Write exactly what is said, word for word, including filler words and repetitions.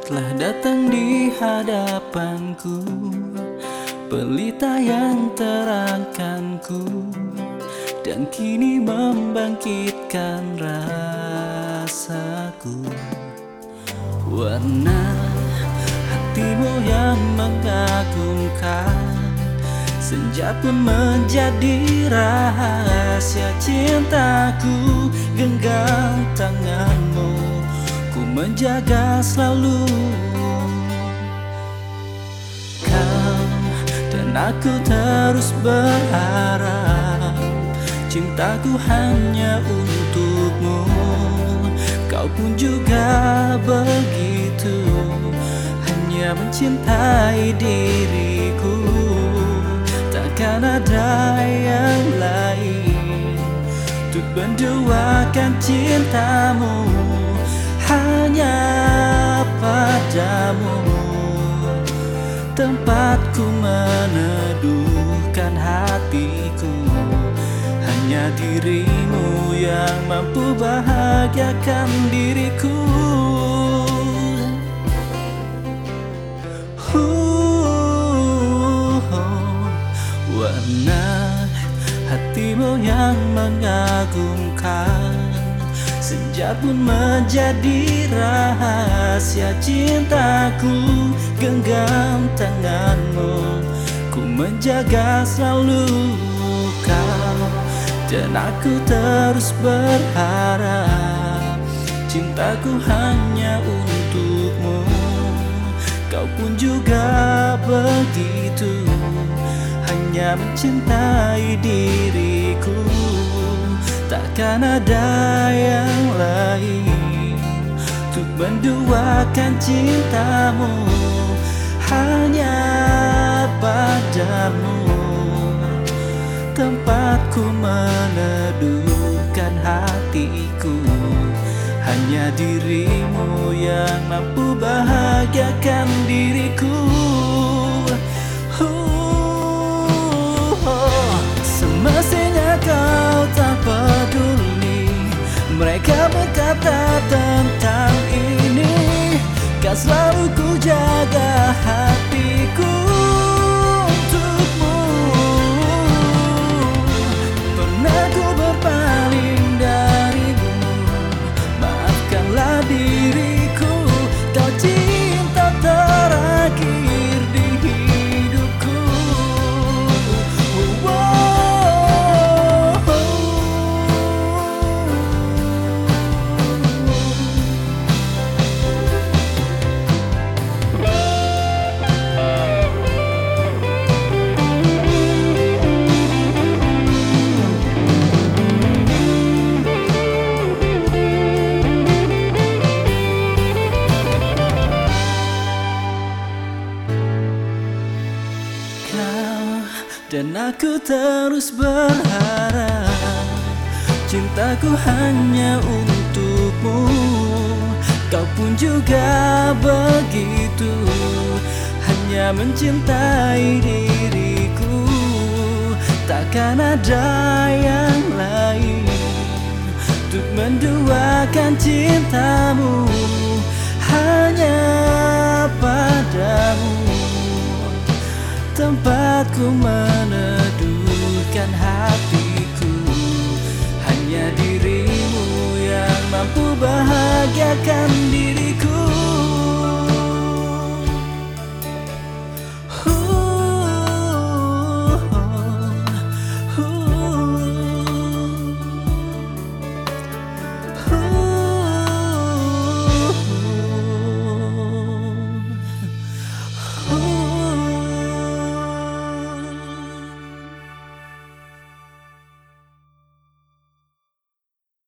telah datang di hadapanku, pelita yang terangkanku, dan kini membangkitkan rasaku. Warna hatimu yang mengagumkan, senja pun menjadi rahasia cintaku. Genggam tanganmu, ku menjaga selalu. Kau dan aku terus berharap, cintaku hanya untukmu. Kau pun juga begitu, hanya mencintai diriku. Takkan ada yang lain untuk menduakan cintamu, hanya padamu tempatku meneduhkan hatiku. Hanya dirimu yang mampu bahagiakan diriku. Warna hatimu yang mengagumkan, senja pun menjadi rahasia cintaku. Genggam tanganmu, ku menjaga selalu. Kau dan aku terus berharap, cintaku hanya untukmu. Kau pun juga begitu, hanya mencintai diriku. Takkan ada yang lain untuk menduakan cintamu, hanya padamu tempatku meneduhkan hatiku. Hanya dirimu yang mampu bahagiakan diriku. Semestinya kau tak peduli mereka berkata tentang ini. Kau selalu ku jaga hatiku untukmu. Pernah ku berpaling darimu, maafkanlah diriku. Kau cinta terakhir di hidupku. Dan aku terus berharap, cintaku hanya untukmu. Kau pun juga begitu, hanya mencintai diriku. Takkan ada yang lain untuk menduakan cintamu, hanya padamu tempatku